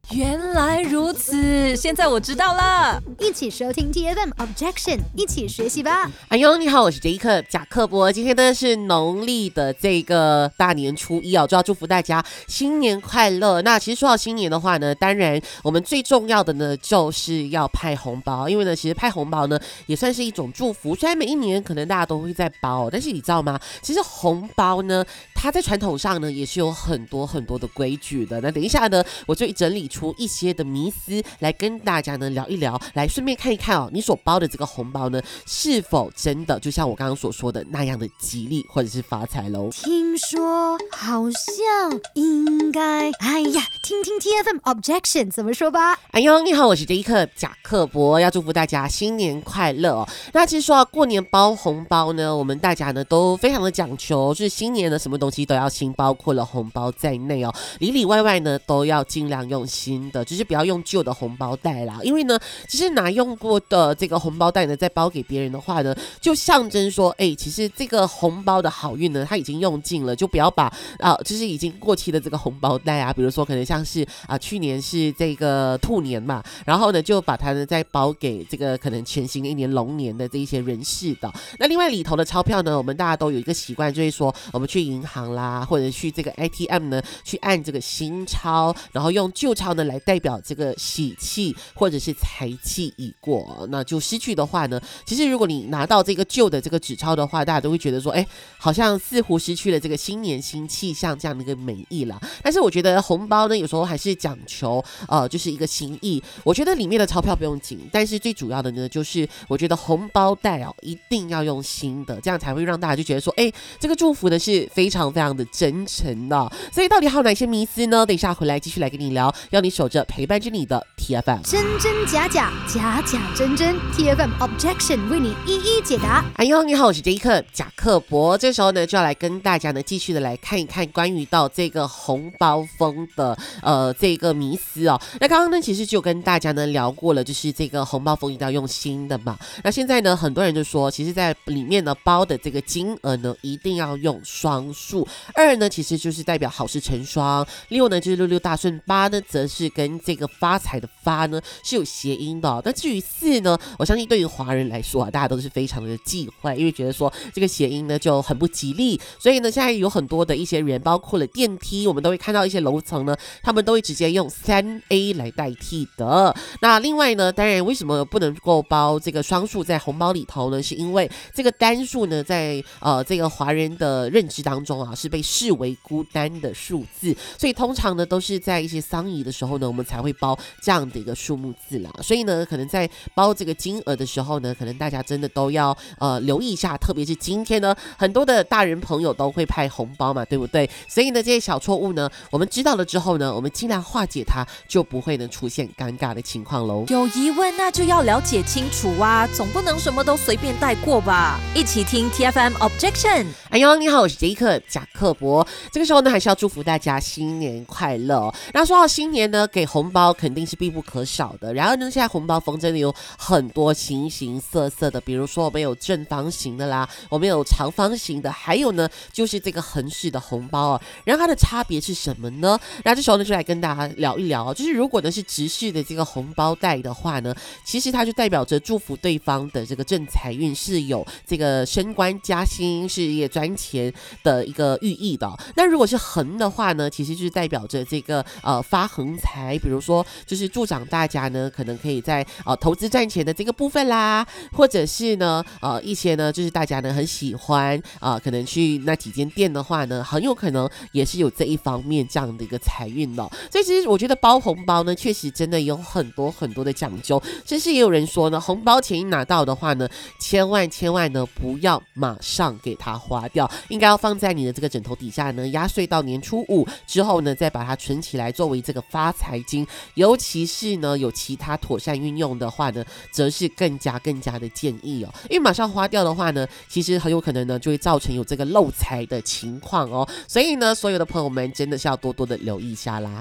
原来如此，现在我知道了。 一起收听 TFM Objection， 一起学习吧。 哎呦，你好，我是Jacob贾克伯。今天呢是农历的这个大年初一哦，就要祝福大家新年快乐。那其实说到新年的话呢，当然我们最重要的呢就是要派红包，因为呢其实派红包呢也算是一种祝福。虽然每一年可能大家都会在包，但是你知道吗？其实红包呢，它在传统上呢也是有很多很多的规矩的。那等一下呢，我就整理出一些的迷思来跟大家呢聊一聊，来顺便看一看哦，你所包的这个红包呢是否真的就像我刚刚所说的那样的吉利或者是发财喽？ 听说好像应该，哎呀，听听 TFM Objection 怎么说吧。 哎呦，你好，我是Jacob贾克伯，要祝福大家新年快乐哦。那其实说到过年包红包呢，我们大家呢都非常的讲求，就是新年的什么东西都要新，包括了红包在内哦，里里外外呢都要尽量用新的，就是不要用旧的红包袋啦。因为呢，其实拿用过的这个红包袋呢，再包给别人的话呢，就象征说，其实这个红包的好运呢，它已经用尽了，就不要把就是已经过期的这个红包袋啊，比如说可能像是去年是这个兔年嘛，然后呢就把它呢再包给这个可能全新的一年龙年的这一些人士的。那另外里头的钞票呢，我们大家都有一个习惯，就是说我们去银行啦，或者去这个 ATM 呢，去按这个新钞，然后用旧钞呢来代表这个喜气或者是财气已过。那就失去的话呢，其实如果你拿到这个旧的这个纸钞的话，大家都会觉得说，好像似乎失去了这个新年新气象这样的一个美意啦。但是我觉得红包呢，有时候还是讲求就是一个心意。我觉得里面的钞票不用紧，但是最主要的呢，就是我觉得红包袋一定要用新的，这样才会让大家就觉得说，这个祝福呢是非常非常的真诚的。所以到底还有哪些迷思呢？等一下回来继续来跟你聊，要你守着陪伴着你的 TFM， 真真假假，假假真真， TFM Objection 为你一一解答。 哎呦，你好，我是Jacob贾克伯。这时候呢，就要来跟大家呢继续的来看一看关于到这个红包风的这个迷思哦。那刚刚呢，其实就跟大家呢聊过了，就是这个红包风一定要用新的嘛。那现在呢，很多人就说，其实在里面呢包的这个金额呢，一定要用双数。2呢，其实就是代表好事成双；6呢，就是六六大顺；8呢，则是跟这个发财的发呢是有谐音的哦。那至于4呢，我相信对于华人来说大家都是非常的忌讳，因为觉得说这个谐音呢就很不吉利。所以呢，现在有很多的一些人，包括了电梯，我们都会看到一些楼层呢，他们都会直接用3A 来代替的。那另外呢，当然为什么不能够包这个双数在红包里头呢？是因为这个单数呢，在这个华人的认知当中是被视为孤单的数字，所以通常呢都是在一些丧仪的时候呢，我们才会包这样的一个数目字啦。所以呢，可能在包这个金额的时候呢，可能大家真的都要留意一下，特别是今天呢，很多的大人朋友都会派红包嘛，对不对？所以呢，这些小错误呢，我们知道了之后呢，我们尽量化解它，就不会呢出现尴尬的情况喽。 有疑问那就要了解清楚啊，总不能什么都随便带过吧？一起听 TFM Objection。 哎呦，你好，我是Jacob贾克伯。这个时候呢，还是要祝福大家新年快乐哦。那说到新年呢，给红包肯定是必不可少的。然而呢，现在红包风真的有很多形形色色的，比如说我们有正方形的啦，我们有长方形的，还有呢就是这个横式的红包哦。然后它的差别是什么呢？那这时候呢，就来跟大家聊一聊，就是如果呢是直式的这个红包袋的话呢，其实它就代表着祝福对方的这个正财运是有这个升官加薪、事业赚钱的一个寓意的。那如果是横的话呢，其实就是代表着这个发横财，比如说就是助长大家呢可能可以在投资赚钱的这个部分啦，或者是呢一些呢就是大家呢很喜欢可能去那几间店的话呢，很有可能也是有这一方面这样的一个财运的。所以其实我觉得包红包呢，确实真的有很多很多的讲究，甚至也有人说呢，红包钱一拿到的话呢，千万呢不要马上给它花掉，应该要放在你的这个枕头底下呢，压岁到年初5之后呢，再把它存起来作为这个发财金。尤其是呢有其他妥善运用的话呢，则是更加的建议哦。因为马上花掉的话呢，其实很有可能呢就会造成有这个漏财的情况哦。所以呢，所有的朋友们真的是要多多的留意一下啦。